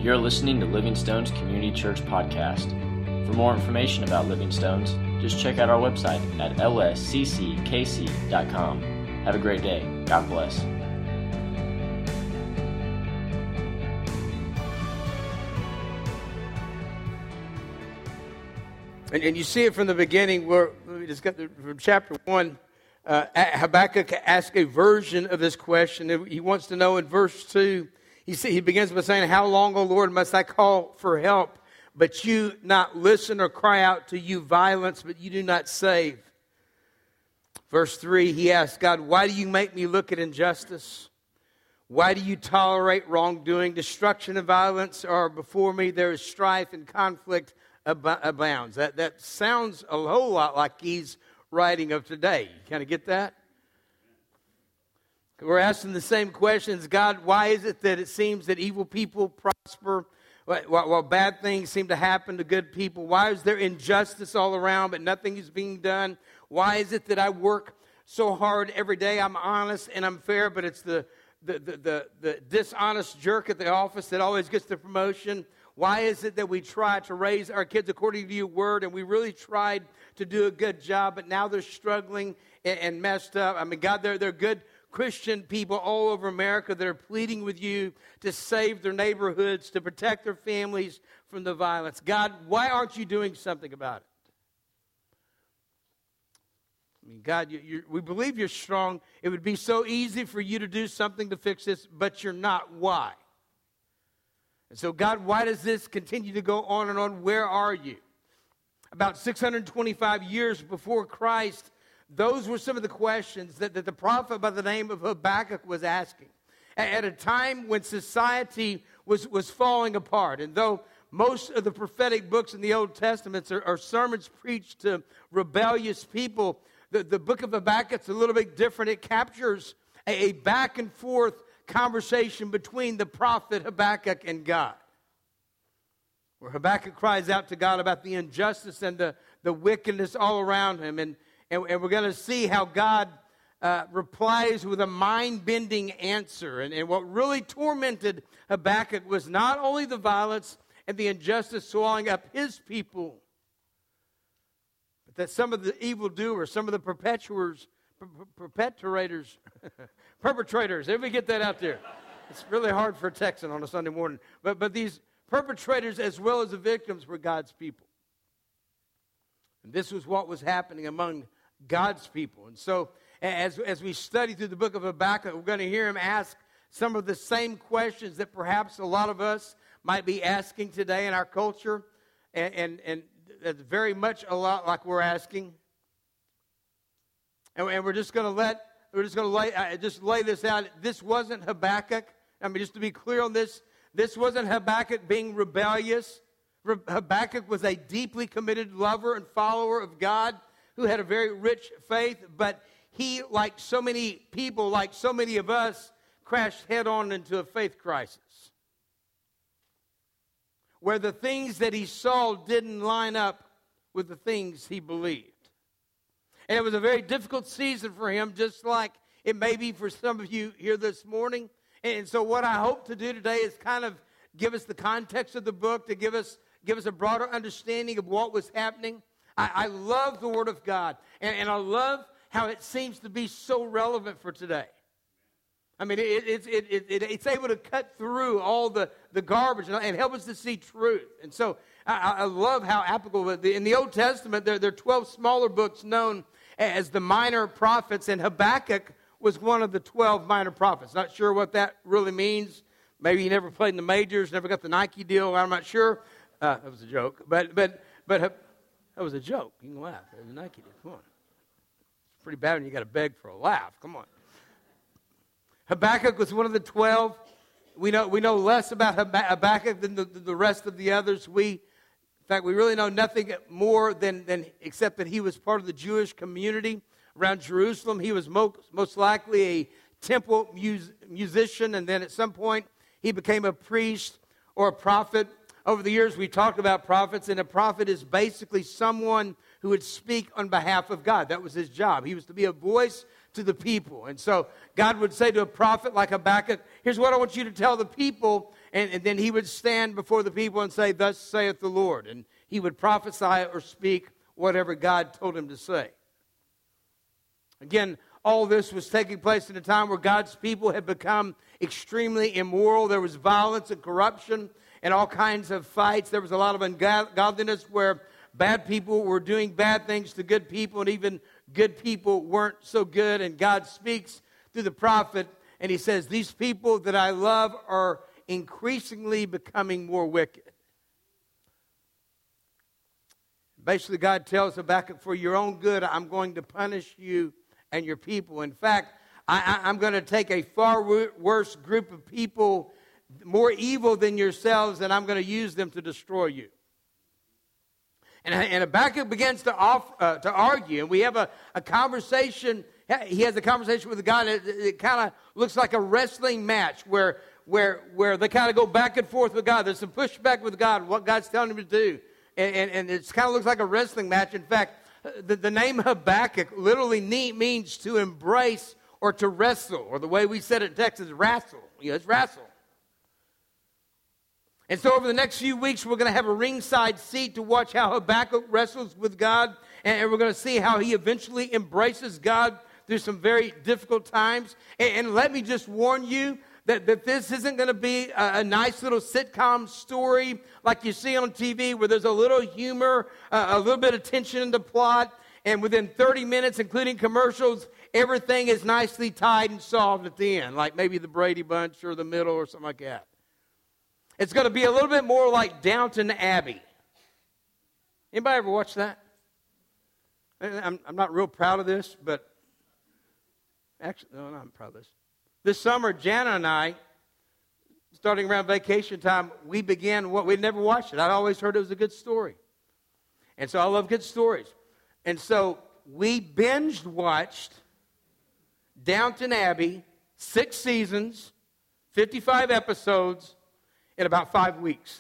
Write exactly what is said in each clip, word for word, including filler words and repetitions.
You're listening to Living Stones Community Church Podcast. For more information about Living Stones, just check out our website at l s c c k c dot com. Have a great day. God bless. And, and you see it from the beginning where we just got the, from chapter one. Uh, Habakkuk asks a version of this question. He wants to know in verse two. He see, he begins by saying, "How long, O Lord, must I call for help, but you not listen, or cry out to you violence, but you do not save?" Verse three, he asks God, "Why do you make me look at injustice? Why do you tolerate wrongdoing? Destruction and violence are before me. There is strife and conflict ab- abounds." That, that sounds a whole lot like he's writing of today. You kind of get that? We're asking the same questions. God, why is it that it seems that evil people prosper while, while bad things seem to happen to good people? Why is there injustice all around but nothing is being done? Why is it that I work so hard every day? I'm honest and I'm fair, but it's the, the, the, the, the dishonest jerk at the office that always gets the promotion. Why is it that we try to raise our kids according to your word and we really tried to do a good job, but now they're struggling and, and messed up? I mean, God, they're, they're good Christian people all over America that are pleading with you to save their neighborhoods, to protect their families from the violence. God, why aren't you doing something about it? I mean, God, you, you, we believe you're strong. It would be so easy for you to do something to fix this, but you're not. Why? And so, God, why does this continue to go on and on? Where are you? About six hundred twenty-five years before Christ, those were some of the questions that, that the prophet by the name of Habakkuk was asking. At a time when society was, was falling apart. And though most of the prophetic books in the Old Testament are, are sermons preached to rebellious people, the, the book of Habakkuk's a little bit different. It captures a, a back and forth conversation between the prophet Habakkuk and God, where Habakkuk cries out to God about the injustice and the, the wickedness all around him. And, and, and we're going to see how God uh, replies with a mind-bending answer. And, and what really tormented Habakkuk was not only the violence and the injustice swallowing up his people, but that some of the evildoers, some of the perpetuators, per- perpetrators, perpetrators, everybody get that out there? It's really hard for a Texan on a Sunday morning. But, but these perpetrators as well as the victims were God's people. And this was what was happening among God's people. And so as, as we study through the book of Habakkuk, we're going to hear him ask some of the same questions that perhaps a lot of us might be asking today in our culture. And, and, and it's very much a lot like we're asking. And, and we're just going to let, we're just going to lay, uh, just lay this out. This wasn't Habakkuk. I mean, just to be clear on this, this wasn't Habakkuk being rebellious. Habakkuk was a deeply committed lover and follower of God who had a very rich faith, but he, like so many people, like so many of us, crashed head-on into a faith crisis where the things that he saw didn't line up with the things he believed. And it was a very difficult season for him, just like it may be for some of you here this morning. And so what I hope to do today is kind of give us the context of the book, to give us give us a broader understanding of what was happening. I, I love the Word of God, and, and I love how it seems to be so relevant for today. I mean, it, it, it, it, it, it's able to cut through all the, the garbage and, and help us to see truth. And so I, I love how applicable. In the Old Testament, there, there are twelve smaller books known as the minor prophets, and Habakkuk was one of the twelve minor prophets. Not sure what that really means. Maybe he never played in the majors, never got the Nike deal. I'm not sure. Uh, that was a joke. But but but uh, that was a joke. You can laugh. It was a Nike deal. Come on. It's pretty bad when you got to beg for a laugh. Come on. Habakkuk was one of the twelve. We know we know less about Habakkuk than the, the rest of the others. We, in fact, we really know nothing more than, than except that he was part of the Jewish community around Jerusalem. He was most, most likely a temple mus- musician, and then at some point he became a priest or a prophet. Over the years, we talked about prophets, and a prophet is basically someone who would speak on behalf of God. That was his job. He was to be a voice to the people. And so God would say to a prophet like Habakkuk, here's what I want you to tell the people. and, and then he would stand before the people and say, "Thus saith the Lord." And he would prophesy or speak whatever God told him to say. Again, all this was taking place in a time where God's people had become extremely immoral. There was violence and corruption and all kinds of fights. There was a lot of ungodliness where bad people were doing bad things to good people, and even good people weren't so good. And God speaks through the prophet, and he says, "These people that I love are increasingly becoming more wicked." Basically, God tells Habakkuk, "For your own good, I'm going to punish you and your people. In fact, I, I, I'm going to take a far worse group of people, more evil than yourselves, and I'm going to use them to destroy you." And, and Habakkuk begins to, off, uh, to argue, and we have a, a conversation. He has a conversation with God. It, it kind of looks like a wrestling match where, where, where they kind of go back and forth with God. There's some pushback with God, what God's telling him to do. And, and, and it kind of looks like a wrestling match. In fact, the, the name Habakkuk literally means to embrace or to wrestle, or the way we said it in Texas, wrestle. You know, it's wrestle. And so over the next few weeks, we're going to have a ringside seat to watch how Habakkuk wrestles with God. And we're going to see how he eventually embraces God through some very difficult times. And, and let me just warn you that, that this isn't going to be a, a nice little sitcom story like you see on T V, where there's a little humor, uh, a little bit of tension in the plot. And within thirty minutes, including commercials, everything is nicely tied and solved at the end, like maybe the Brady Bunch or the Middle or something like that. It's going to be a little bit more like Downton Abbey. Anybody ever watch that? I'm, I'm not real proud of this, but actually, no, no, I'm proud of this. This summer, Jana and I, starting around vacation time, we began what we'd never watched it. I'd always heard it was a good story. And so I love good stories. And so we binged watched Downton Abbey, six seasons, fifty-five episodes, in about five weeks.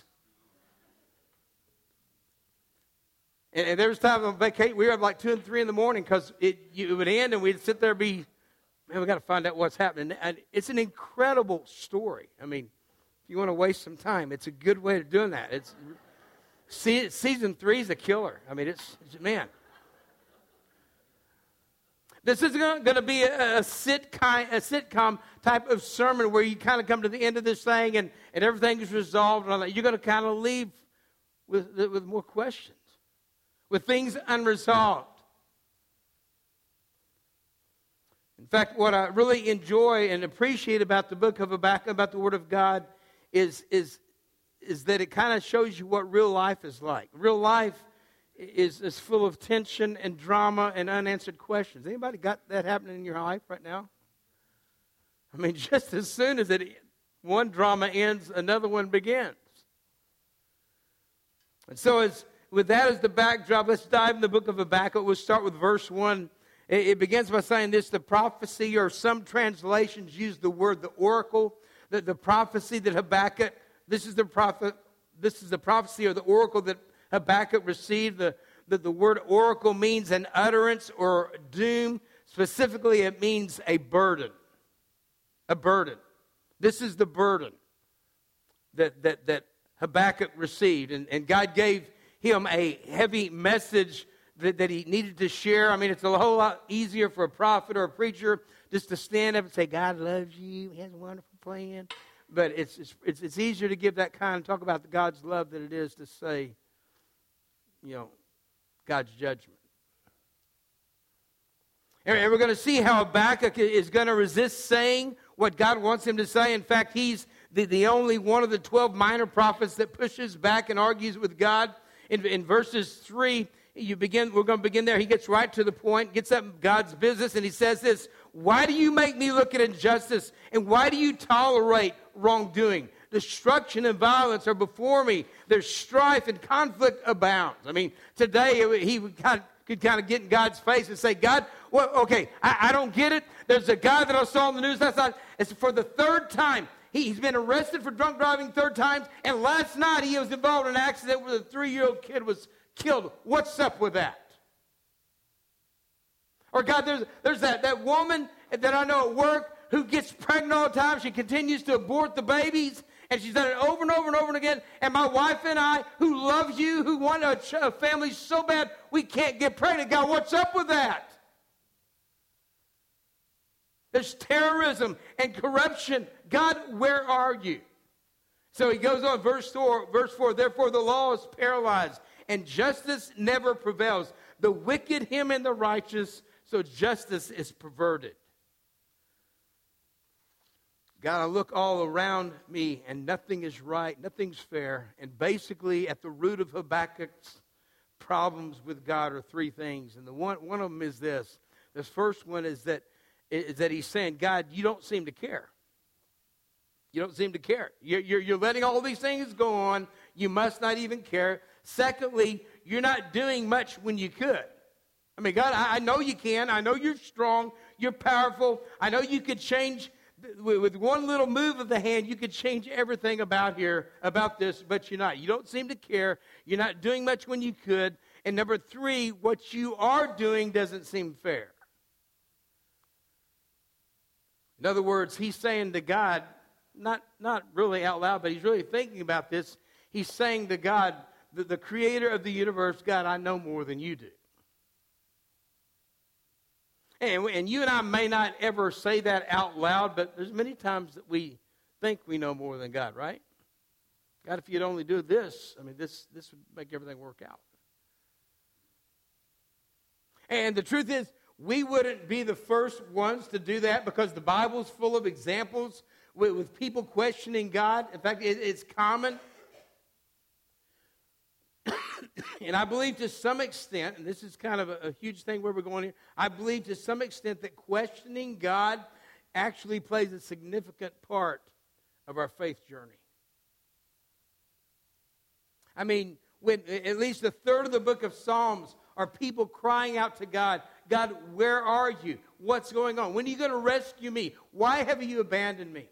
And, and there was times on vacation, we were up like two and three in the morning because it, it would end and we'd sit there and be, man, we got to find out what's happening. And it's an incredible story. I mean, if you want to waste some time, it's a good way of doing that. It's see, season three is a killer. I mean, it's, it's man. This is going to be a, a, sitcom, a sitcom type of sermon where you kind of come to the end of this thing and, and everything is resolved. And all that. You're going to kind of leave with, with more questions, with things unresolved. In fact, what I really enjoy and appreciate about the book of Habakkuk, about the Word of God, is, is, is that it kind of shows you what real life is like. Real life is, is full of tension and drama and unanswered questions. Anybody got that happening in your life right now? I mean, just as soon as it, one drama ends, another one begins. And so as, with that as the backdrop, let's dive in the book of Habakkuk. We'll start with verse one. It, it begins by saying this: the prophecy, or some translations use the word the oracle, the, the prophecy that Habakkuk, this is the prophet, this is the prophecy or the oracle that Habakkuk received. The, the, the word oracle means an utterance or doom. Specifically, it means a burden. A burden. This is the burden that, that, that Habakkuk received. And, and God gave him a heavy message that, that he needed to share. I mean, it's a whole lot easier for a prophet or a preacher just to stand up and say, God loves you, he has a wonderful plan. But it's, it's, it's, it's easier to give that kind of talk about the God's love than it is to say, you know, God's judgment. And we're going to see how Habakkuk is going to resist saying what God wants him to say. In fact, he's the, the only one of the twelve minor prophets that pushes back and argues with God. In, in verses three, you begin. We're going to begin there. He gets right to the point, gets up God's business, and he says this: why do you make me look at injustice? And why do you tolerate wrongdoing? Destruction and violence are before me. There's strife and conflict abounds. I mean, today he would kind of, could kind of get in God's face and say, God, well, okay, I, I don't get it. There's a guy that I saw on the news last night. It's for the third time. He, he's been arrested for drunk driving third times. And last night he was involved in an accident where a three-year-old kid was killed. What's up with that? Or God, there's, there's that, that woman that I know at work who gets pregnant all the time. She continues to abort the babies. And she's done it over and over and over and again. And my wife and I, who love you, who want a, ch- a family so bad, we can't get pregnant. God, what's up with that? There's terrorism and corruption. God, where are you? So he goes on, verse four, verse four, therefore the law is paralyzed, and justice never prevails. The wicked him and the righteous, so justice is perverted. God, I look all around me, and nothing is right, nothing's fair. And basically, at the root of Habakkuk's problems with God are three things. And the one, one of them is this. This first one is that, is that he's saying, God, you don't seem to care. You don't seem to care. You're, you're, you're letting all these things go on. You must not even care. Secondly, you're not doing much when you could. I mean, God, I, I know you can. I know you're strong. You're powerful. I know you could change, with one little move of the hand, you could change everything about here, about this, but you're not. You don't seem to care. You're not doing much when you could. And number three, what you are doing doesn't seem fair. In other words, he's saying to God, Not, not really out loud, but he's really thinking about this. He's saying to God, the, the creator of the universe, God, I know more than you do. And, and you and I may not ever say that out loud, but there's many times that we think we know more than God, right? God, if you'd only do this, I mean, this, this would make everything work out. And the truth is, we wouldn't be the first ones to do that because the Bible's full of examples with, with people questioning God. In fact, it, it's common. And I believe to some extent, and this is kind of a, a huge thing where we're going here, I believe to some extent that questioning God actually plays a significant part of our faith journey. I mean, when at least a third of the book of Psalms are people crying out to God, God, where are you? What's going on? When are you going to rescue me? Why have you abandoned me?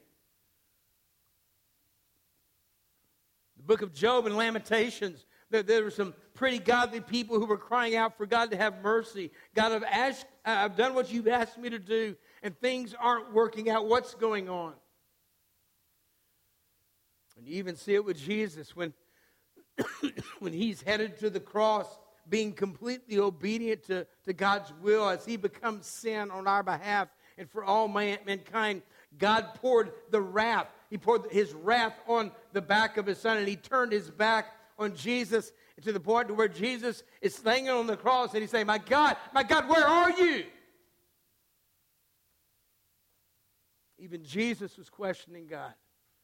The book of Job and Lamentations, there, there were some pretty godly people who were crying out for God to have mercy. God, I've, asked, I've done what you've asked me to do, and things aren't working out. What's going on? And you even see it with Jesus when, when he's headed to the cross, being completely obedient to, to God's will as he becomes sin on our behalf and for all man, mankind. God poured the wrath. He poured his wrath on the back of his son, and he turned his back on Jesus to the point to where Jesus is hanging on the cross, and he's saying, my God, my God, where are you? Even Jesus was questioning God.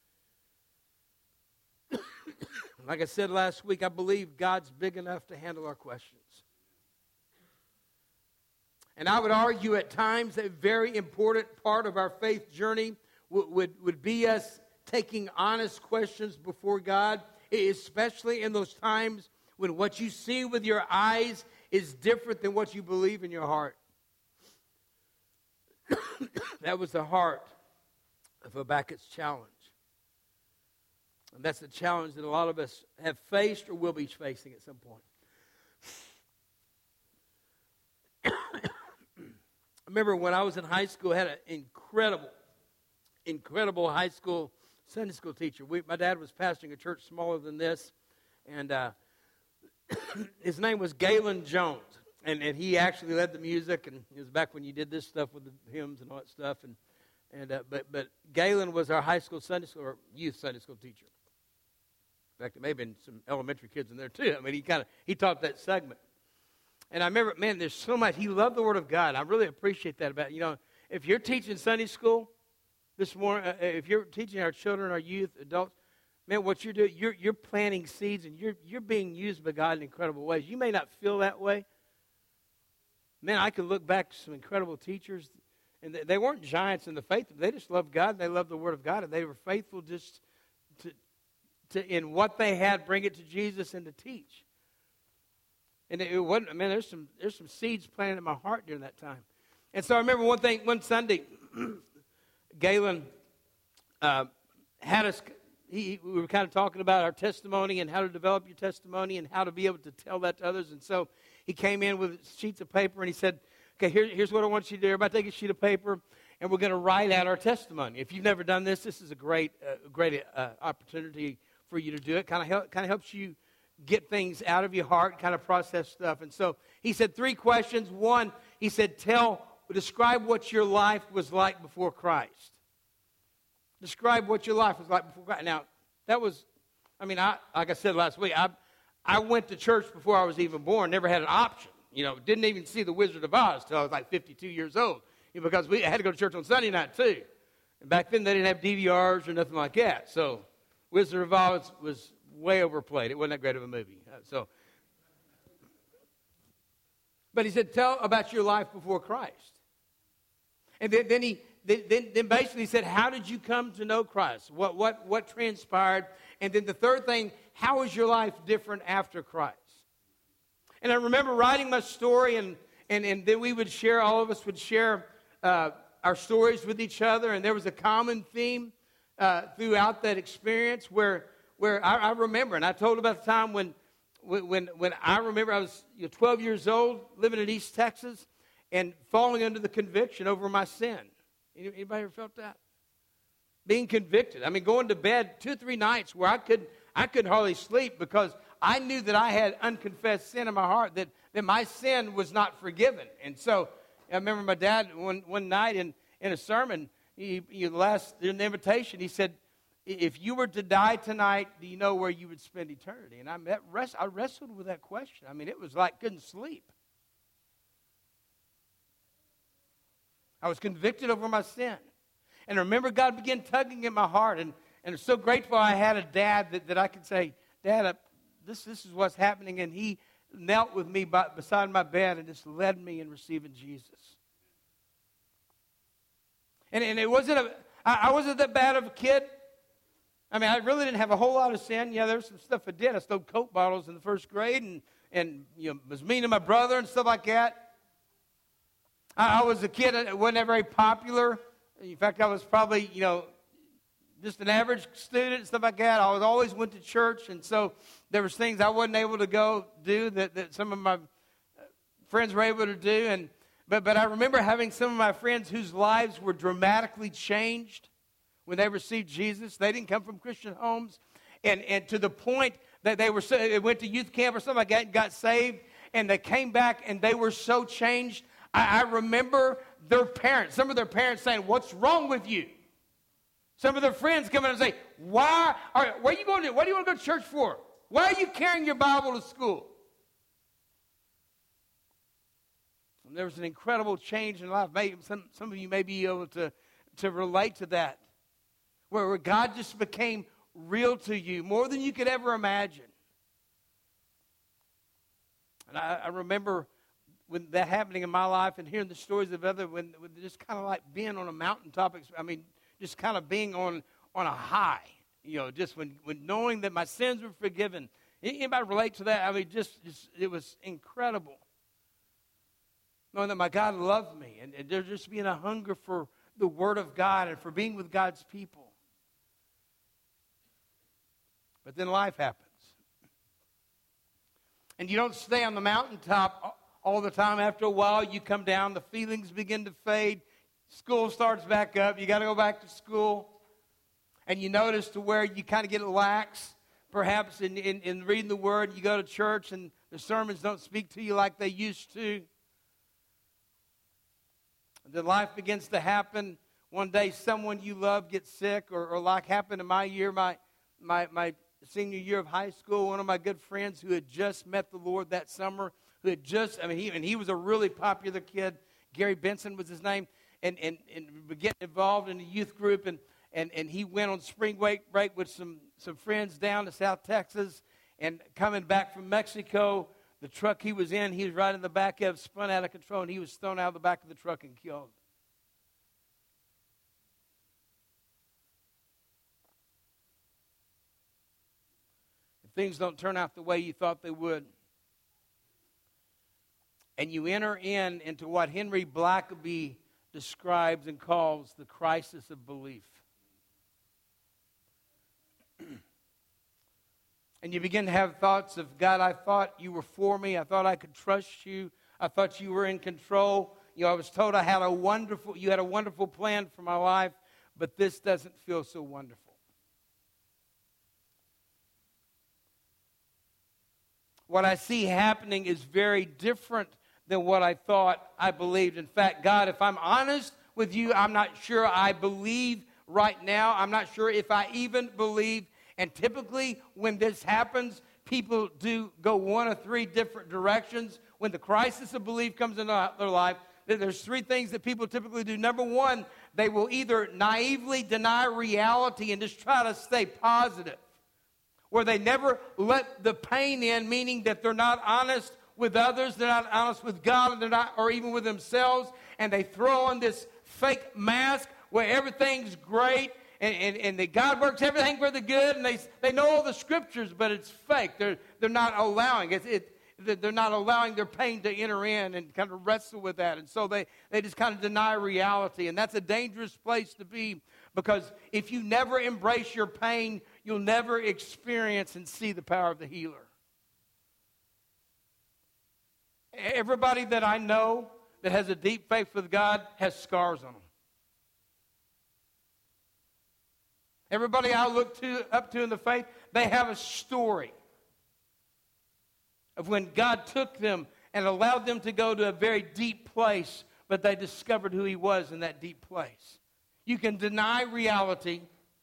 Like I said last week, I believe God's big enough to handle our questions. And I would argue at times a very important part of our faith journey would, would, would be us taking honest questions before God, especially in those times when what you see with your eyes is different than what you believe in your heart. That was the heart of Habakkuk's challenge. And that's the challenge that a lot of us have faced or will be facing at some point. I remember when I was in high school, I had an incredible, incredible high school Sunday school teacher. We, my dad was pastoring a church smaller than this, and uh, his name was Galen Jones. And, and he actually led the music, and it was back when you did this stuff with the hymns and all that stuff. And and uh, but but Galen was our high school Sunday school or youth Sunday school teacher. In fact, there may have been some elementary kids in there too. I mean, he kind of he taught that segment. And I remember, man, there's so much. He loved the Word of God. I really appreciate that about, you know, if you're teaching Sunday school this morning, uh, if you're teaching our children, our youth, adults, man, what you're doing, you're you're planting seeds, and you're you're being used by God in incredible ways. You may not feel that way. Man, I can look back to some incredible teachers, and they, they weren't giants in the faith. They just loved God, and they loved the Word of God, and they were faithful just to, to in what they had, bring it to Jesus and to teach. And it wasn't, I mean, there's some there's some seeds planted in my heart during that time. And so I remember one thing, one Sunday, Galen uh, had us, he, we were kind of talking about our testimony and how to develop your testimony and how to be able to tell that to others. And so he came in with sheets of paper and he said, Okay, here, here's what I want you to do. Everybody take a sheet of paper, and we're going to write out our testimony. If you've never done this, this is a great, uh, great uh, opportunity for you to do it. Kind of help, kind of helps you get things out of your heart, kind of process stuff. And so he said three questions. One, he said, tell, describe what your life was like before Christ. Describe what your life was like before Christ. Now, that was, I mean, I like I said last week, I I went to church before I was even born, never had an option. You know, didn't even see The Wizard of Oz until I was like fifty-two years old, you know, because we had to go to church on Sunday night, too. And back then, they didn't have D V Rs or nothing like that. So, Wizard of Oz was way overplayed. It wasn't that great of a movie. Uh, so, but he said, tell about your life before Christ. And then, then he then, then basically said, how did you come to know Christ? What, what, what transpired? And then the third thing, how is your life different after Christ? And I remember writing my story, and, and, and then we would share, all of us would share uh, our stories with each other, and there was a common theme uh, throughout that experience where, where I, I remember, and I told about the time when, when, when I remember I was you know, twelve years old, living in East Texas, and falling under the conviction over my sin. Anybody ever felt that? Being convicted. I mean, going to bed two or three nights where I couldn't, I couldn't hardly sleep because I knew that I had unconfessed sin in my heart, that, that my sin was not forgiven. And so I remember my dad one, one night in, in a sermon, he, he last in the invitation, he said, if you were to die tonight, do you know where you would spend eternity? And I, that rest, I wrestled with that question. I mean, it was like couldn't sleep. I was convicted over my sin. And I remember God began tugging at my heart. And, and I'm so grateful I had a dad that, that I could say, Dad, I, this, this is what's happening. And he knelt with me by, beside my bed and just led me in receiving Jesus. And, and it wasn't a, I, I wasn't that bad of a kid. I mean, I really didn't have a whole lot of sin. Yeah, there was some stuff I did. I stole Coke bottles in the first grade and, and you know, was mean to my brother and stuff like that. I was a kid that wasn't very popular. In fact, I was probably, you know, just an average student and stuff like that. I was always went to church, and so there was things I wasn't able to go do that, that some of my friends were able to do. And but but I remember having some of my friends whose lives were dramatically changed when they received Jesus. They didn't come from Christian homes, and and to the point that they were so, they went to youth camp or something like that and got saved, and they came back and they were so changed. I remember their parents, some of their parents saying, what's wrong with you? Some of their friends come in and say, why are, where are you going to, what do you want to go to church for? Why are you carrying your Bible to school? And there was an incredible change in life. Maybe some, some of you may be able to, to relate to that, where, where God just became real to you, more than you could ever imagine. And I, I remember when that happening in my life and hearing the stories of other, when, when just kind of like being on a mountaintop, I mean, just kind of being on, on a high, you know, just when, when knowing that my sins were forgiven. Anybody relate to that? I mean, just, just it was incredible. Knowing that my God loved me and, and there just being a hunger for the Word of God and for being with God's people. But then life happens. And you don't stay on the mountaintop all the time. After a while, you come down, the feelings begin to fade, school starts back up, you got to go back to school, and you notice to where you kind of get lax, perhaps in, in, in reading the Word. You go to church, and the sermons don't speak to you like they used to. And then life begins to happen. One day, someone you love gets sick, or, or like happened in my year, my, my, my senior year of high school, one of my good friends who had just met the Lord that summer, who had just, I mean, he, and he was a really popular kid. Gary Benson was his name. And and, and we get involved in a youth group. And, and, and he went on spring break, break with some, some friends down to South Texas. And coming back from Mexico, the truck he was in, he was right in the back of, spun out of control. And he was thrown out of the back of the truck and killed. If things don't turn out the way you thought they would, and you enter in into what Henry Blackaby describes and calls the crisis of belief. And you begin to have thoughts of, God, I thought you were for me. I thought I could trust you. I thought you were in control. You know, I was told I had a wonderful, you had a wonderful plan for my life, but this doesn't feel so wonderful. What I see happening is very different than what I thought I believed. In fact, God, if I'm honest with you, I'm not sure I believe right now. I'm not sure if I even believe. And typically, when this happens, people do go one of three different directions. When the crisis of belief comes into their life, there's three things that people typically do. Number one, they will either naively deny reality and just try to stay positive, where they never let the pain in, meaning that they're not honest with others, they're not honest with God, and they're not, or even with themselves, and they throw on this fake mask where everything's great, and, and, and that God works everything for the good, and they they know all the scriptures, but it's fake. They're they're not allowing it. it they're not allowing their pain to enter in and kind of wrestle with that, and so they they just kind of deny reality, and that's a dangerous place to be, because if you never embrace your pain, you'll never experience and see the power of the healer. Everybody that I know that has a deep faith with God has scars on them. Everybody I look to up to in the faith, they have a story of when God took them and allowed them to go to a very deep place, but they discovered who He was in that deep place. You can deny reality,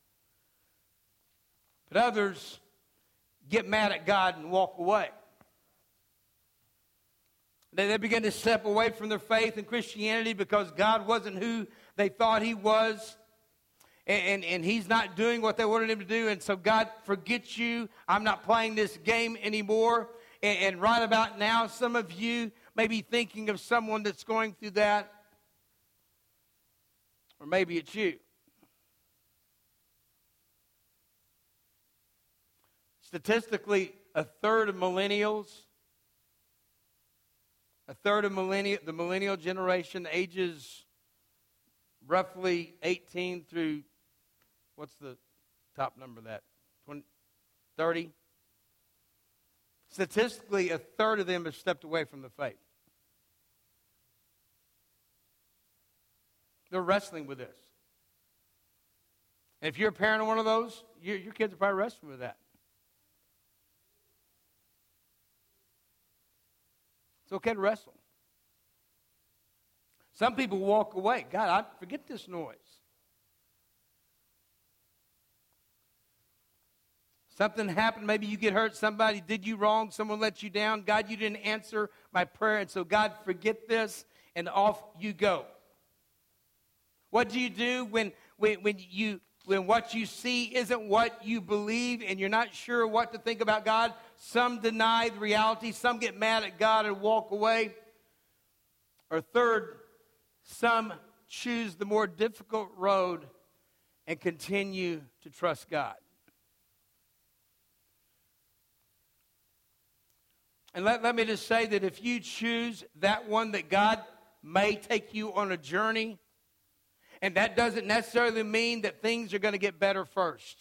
but others get mad at God and walk away. They, they begin to step away from their faith in Christianity because God wasn't who they thought He was. And, and, and He's not doing what they wanted Him to do. And so God forgets you. I'm not playing this game anymore. And, and right about now, some of you may be thinking of someone that's going through that. Or maybe it's you. Statistically, a third of millennials, a third of millennial, the millennial generation, ages roughly eighteen through, what's the top number of that? twenty, thirty? Statistically, a third of them have stepped away from the faith. They're wrestling with this. And if you're a parent of one of those, your, your kids are probably wrestling with that. It's okay to wrestle. Some people walk away. God, I forget this noise. Something happened. Maybe you get hurt. Somebody did you wrong. Someone let you down. God, you didn't answer my prayer. And so, God, forget this. And off you go. What do you do when, when, when, you, when what you see isn't what you believe and you're not sure what to think about God? Some deny the reality. Some get mad at God and walk away. Or third, some choose the more difficult road and continue to trust God. And let, let me just say that if you choose that one, that God may take you on a journey, and that doesn't necessarily mean that things are going to get better first.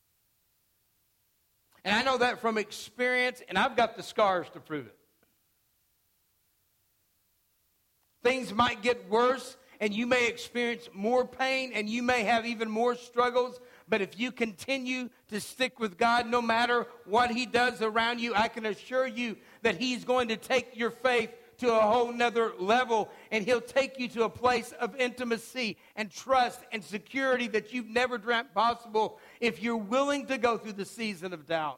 And I know that from experience, and I've got the scars to prove it. Things might get worse, and you may experience more pain, and you may have even more struggles. But if you continue to stick with God, no matter what He does around you, I can assure you that He's going to take your faith to a whole nother level, and He'll take you to a place of intimacy and trust and security that you've never dreamt possible if you're willing to go through the season of doubt.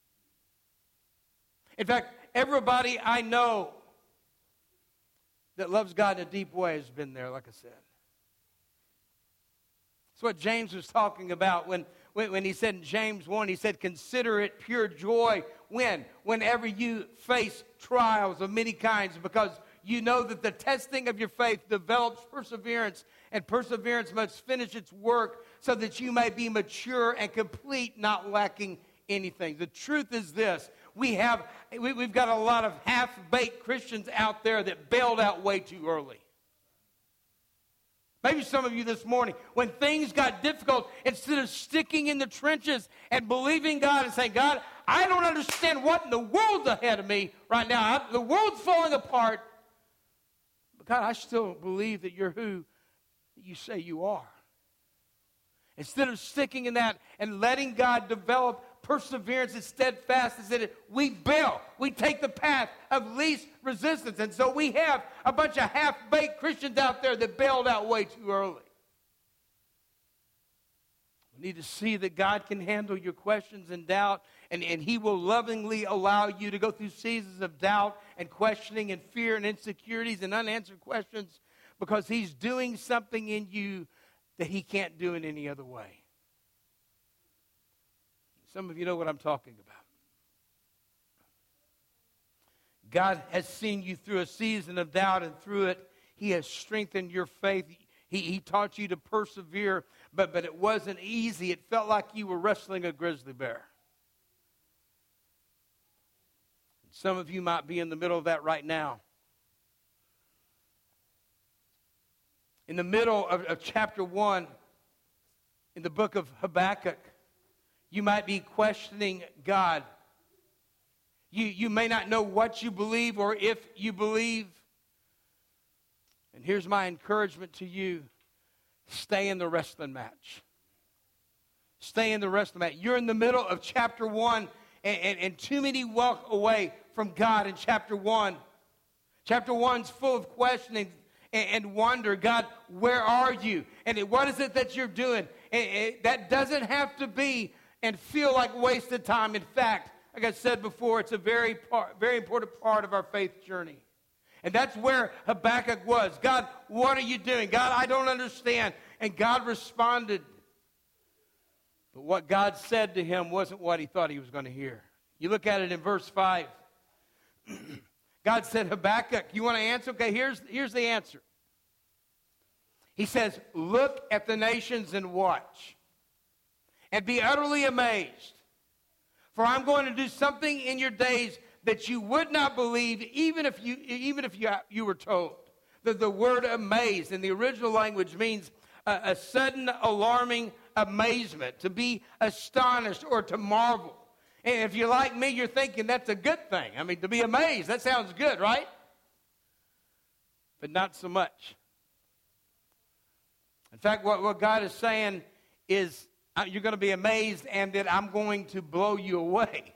In fact, everybody I know that loves God in a deep way has been there, like I said. That's what James was talking about when, when, when he said in James one, he said, consider it pure joy. When? Whenever you face trials of many kinds, because you know that the testing of your faith develops perseverance, and perseverance must finish its work so that you may be mature and complete, not lacking anything. The truth is this. We have, we, we've got a lot of half-baked Christians out there that bailed out way too early. Maybe some of you this morning, when things got difficult, instead of sticking in the trenches and believing God and saying, God, I don't understand what in the world's ahead of me right now. I, the world's falling apart. God, I still believe that you're who you say you are. Instead of sticking in that and letting God develop perseverance and steadfastness in it, we bail. We take the path of least resistance. And so we have a bunch of half-baked Christians out there that bailed out way too early. We need to see that God can handle your questions and doubt, and, and He will lovingly allow you to go through seasons of doubt and questioning and fear and insecurities and unanswered questions, because He's doing something in you that He can't do in any other way. Some of you know what I'm talking about. God has seen you through a season of doubt, and through it, He has strengthened your faith. He, he taught you to persevere, but, but it wasn't easy. It felt like you were wrestling a grizzly bear. Some of you might be in the middle of that right now. In the middle of, of chapter one, in the book of Habakkuk, you might be questioning God. You, you may not know what you believe or if you believe. And here's my encouragement to you. Stay in the wrestling match. Stay in the wrestling match. You're in the middle of chapter one, and, and, and too many walk away from God in chapter one. Chapter one's full of questioning and wonder. God, where are you? And what is it that you're doing? And that doesn't have to be and feel like wasted time. In fact, like I said before, it's a very, part, very important part of our faith journey. And that's where Habakkuk was. God, what are you doing? God, I don't understand. And God responded. But what God said to him wasn't what he thought he was going to hear. You look at it in verse five. God said, Habakkuk, you want to answer? Okay, here's, here's the answer. He says, look at the nations and watch, and be utterly amazed. For I'm going to do something in your days that you would not believe, even if you, even if you, you were told. The, the word amazed in the original language means a, a sudden, alarming amazement, to be astonished or to marvel. And if you're like me, you're thinking that's a good thing. I mean, to be amazed, that sounds good, right? But not so much. In fact, what, what God is saying is, uh, you're going to be amazed, and that I'm going to blow you away.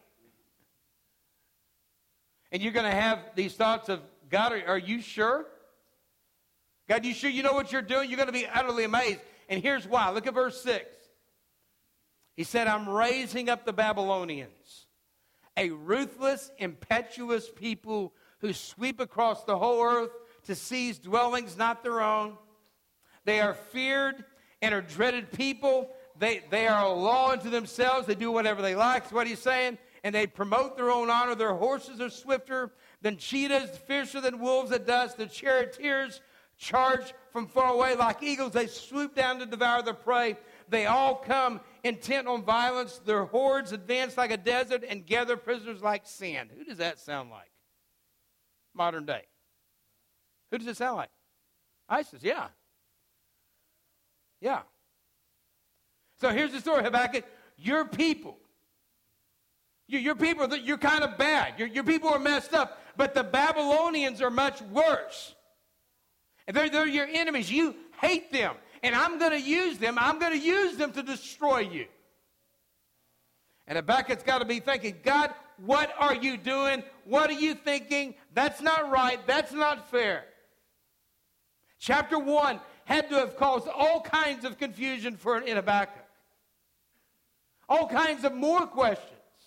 And you're going to have these thoughts of, God, are, are you sure? God, you sure you know what you're doing? You're going to be utterly amazed. And here's why. Look at verse six. He said, I'm raising up the Babylonians, a ruthless, impetuous people who sweep across the whole earth to seize dwellings not their own. They are feared and are dreaded people. They, they are a law unto themselves. They do whatever they like. That's what he's saying. And they promote their own honor. Their horses are swifter than cheetahs, fiercer than wolves at dusk. The charioteers charge from far away like eagles. They swoop down to devour their prey. They all come intent on violence. Their hordes advance like a desert and gather prisoners like sand. Who does that sound like? Modern day. Who does it sound like? ISIS, yeah. Yeah. So here's the story, Habakkuk. Your people, your, your people, you're kind of bad. Your, your people are messed up. But the Babylonians are much worse. And they're, they're your enemies. You hate them. And I'm going to use them. I'm going to use them to destroy you. And Habakkuk's got to be thinking, God, what are you doing? What are you thinking? That's not right. That's not fair. Chapter one had to have caused all kinds of confusion for in Habakkuk. All kinds of more questions.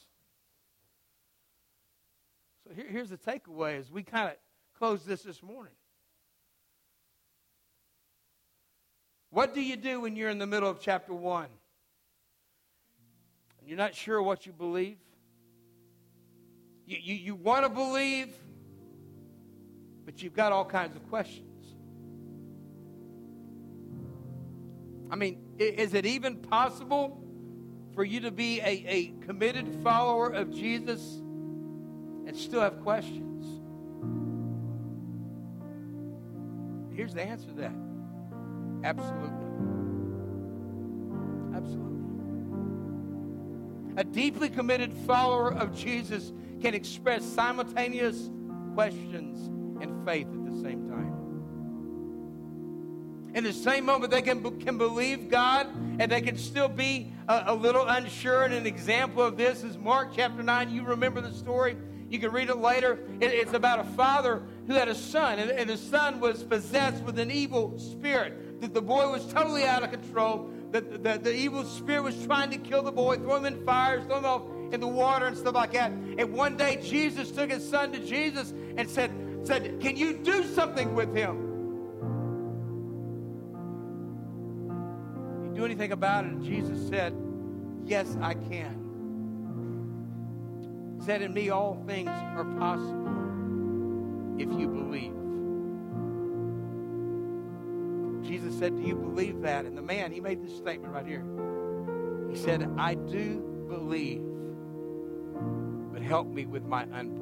So here, here's the takeaway as we kind of close this this morning. What do you do when you're in the middle of chapter one? And you're not sure what you believe? You, you, you want to believe, but you've got all kinds of questions. I mean, is it even possible for you to be a, a committed follower of Jesus and still have questions? Here's the answer to that. Absolutely. Absolutely. A deeply committed follower of Jesus can express simultaneous questions and faith at the same time. In the same moment, they can, can believe God, and they can still be a, a little unsure. And an example of this is Mark chapter nine. You remember the story. You can read it later. It, it's about a father who had a son, and, and the son was possessed with an evil spirit. That the boy was totally out of control. That the, the evil spirit was trying to kill the boy, throw him in fires, throw him off in the water and stuff like that. And one day, Jesus took his son to Jesus and said, said, "Can you do something with him?" Do anything about it? And Jesus said, "Yes, I can." He said, "In me all things are possible if you believe." Jesus said, "Do you believe that?" And the man, he made this statement right here. He said, "I do believe, but help me with my unbelief."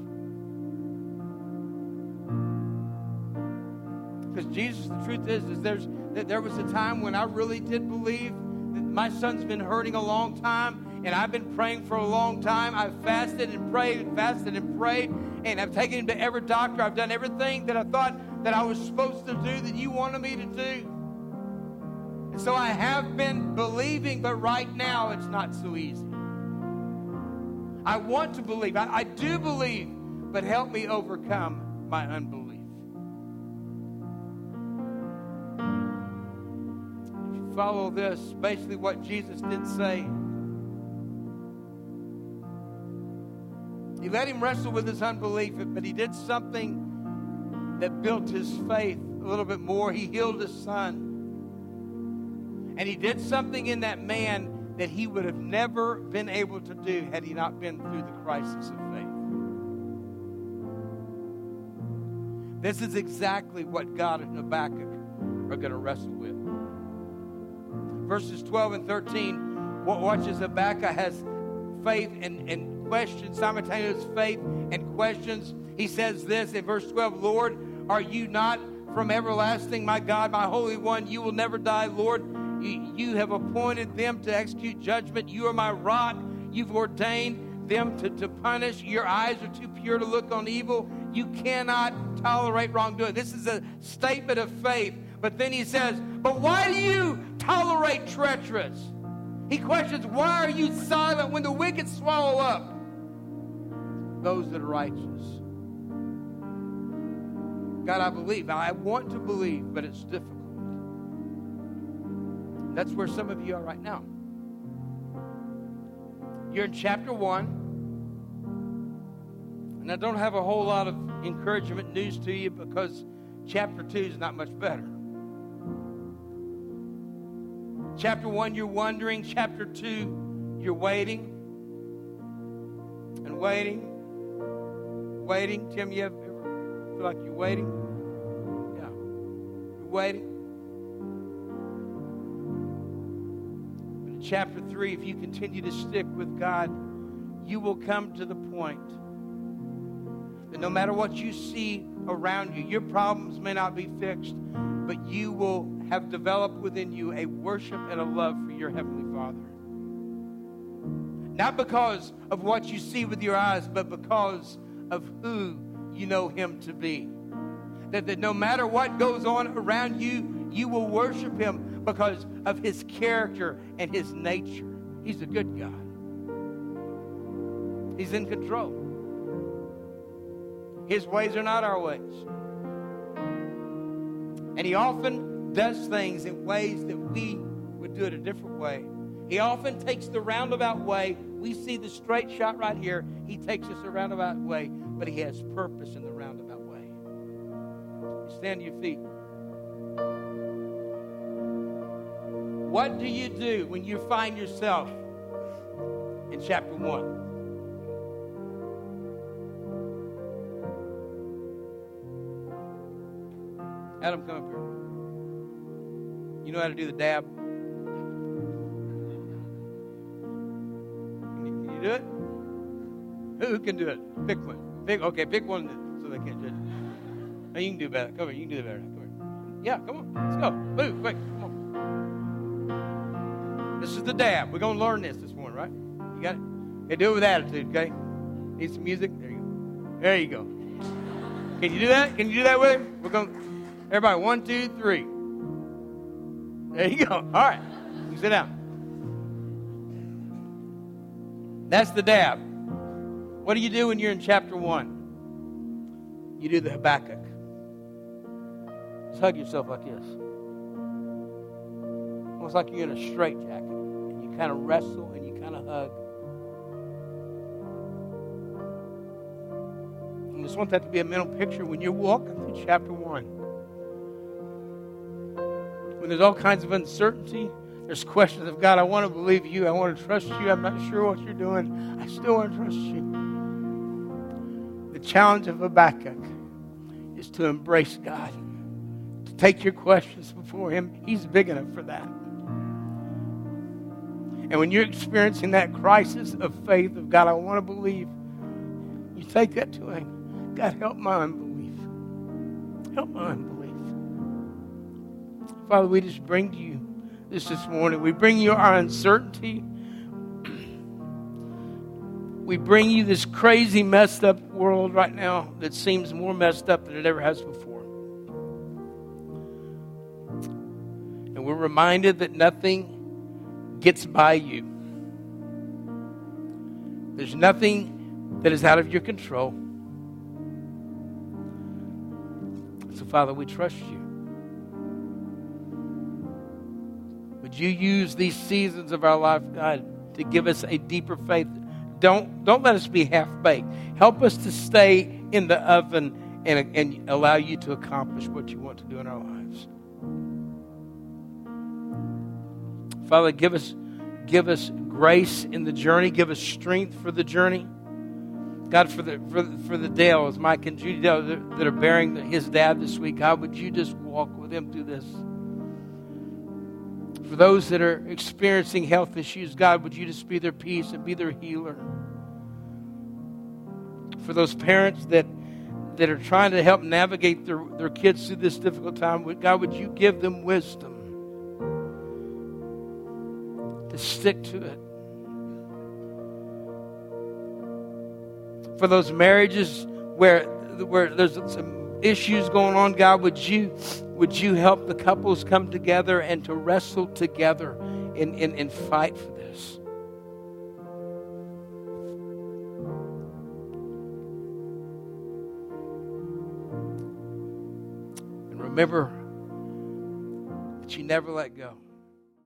Because Jesus, the truth is, is there's that there was a time when I really did believe that my son's been hurting a long time, and I've been praying for a long time. I've fasted and prayed and fasted and prayed, and I've taken him to every doctor. I've done everything that I thought that I was supposed to do, that you wanted me to do. And so I have been believing, but right now it's not so easy. I want to believe. I, I do believe, but help me overcome my unbelief. Follow this, basically what Jesus did say. He let him wrestle with his unbelief, but he did something that built his faith a little bit more. He healed his son. And he did something in that man that he would have never been able to do had he not been through the crisis of faith. This is exactly what God and Habakkuk are going to wrestle with. Verses twelve and thirteen, watch as Habakkuk has faith and, and questions, simultaneous faith and questions. He says this in verse twelve, "Lord, are you not from everlasting, my God, my Holy One? You will never die, Lord. You, you have appointed them to execute judgment. You are my rock. You've ordained them to, to punish. Your eyes are too pure to look on evil. You cannot tolerate wrongdoing." This is a statement of faith. But then he says, "But why do you tolerate treacherous?" He questions, why are you silent when the wicked swallow up those that are righteous? God, I believe. I want to believe, but it's difficult. That's where some of you are right now. You're in chapter one, and I don't have a whole lot of encouragement news to you because chapter two is not much better. Chapter one, you're wondering. Chapter two, you're waiting and waiting, waiting. Tim, you ever feel like you're waiting? Yeah, you're waiting. But in chapter three, if you continue to stick with God, you will come to the point that no matter what you see around you, your problems may not be fixed, but you will have developed within you a worship and a love for your Heavenly Father. Not because of what you see with your eyes, but because of who you know Him to be. That, that no matter what goes on around you, you will worship Him because of His character and His nature. He's a good God. He's in control. His ways are not our ways. And He often does things in ways that we would do it a different way. He often takes the roundabout way. We see the straight shot right here. He takes us a roundabout way, but He has purpose in the roundabout way. You stand to your feet. What do you do when you find yourself in chapter one? Adam, come up here. You know how to do the dab? Can you, can you do it? Who, who can do it? Pick one. Pick, okay, pick one so they can't judge you. No, you can do better. Come here, you can do better. Come here. Yeah, come on. Let's go. Move, quick. Come on. This is the dab. We're going to learn this this morning, right? You got it? Okay, do it with attitude, okay? Need some music? There you go. There you go. Can you do that? Can you do that with him? We're going. Everybody, one, two, three. There you go. All right. You sit down. That's the dab. What do you do when you're in chapter one? You do the Habakkuk. Just hug yourself like this. Almost like you're in a straitjacket. And you kind of wrestle and you kind of hug. I just want that to be a mental picture when you're walking through chapter one. When there's all kinds of uncertainty, there's questions of, God, I want to believe you. I want to trust you. I'm not sure what you're doing. I still want to trust you. The challenge of Habakkuk is to embrace God, to take your questions before him. He's big enough for that. And when you're experiencing that crisis of faith of, God, I want to believe, you take that to him. God, help my unbelief. Help my unbelief. Father, we just bring to you this this morning. We bring you our uncertainty. We bring you this crazy, messed up world right now that seems more messed up than it ever has before. And we're reminded that nothing gets by you. There's nothing that is out of your control. So, Father, we trust you. Would you use these seasons of our life, God, to give us a deeper faith? Don't, don't let us be half-baked. Help us to stay in the oven and, and allow you to accomplish what you want to do in our lives. Father, give us, give us grace in the journey. Give us strength for the journey. God, for the for, for the Dales, Mike and Judy Dale, that are bearing his dad this week, God, would you just walk with him through this? For those that are experiencing health issues, God, would you just be their peace and be their healer? For those parents that, that are trying to help navigate their, their kids through this difficult time, God, would you give them wisdom to stick to it? For those marriages where, where there's some issues going on, God, would you would you help the couples come together and to wrestle together and, and, and fight for this? And remember that you never let go.